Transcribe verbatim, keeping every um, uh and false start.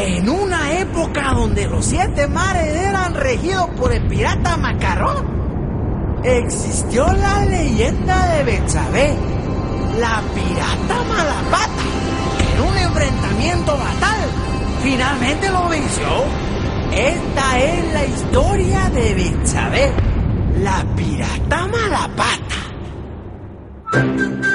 En una época donde los siete mares eran regidos por el pirata Macarrón, existió la leyenda de Betsabé, la pirata Malapata, que en un enfrentamiento fatal finalmente lo venció. Esta es la historia de Betsabé, la pirata Malapata.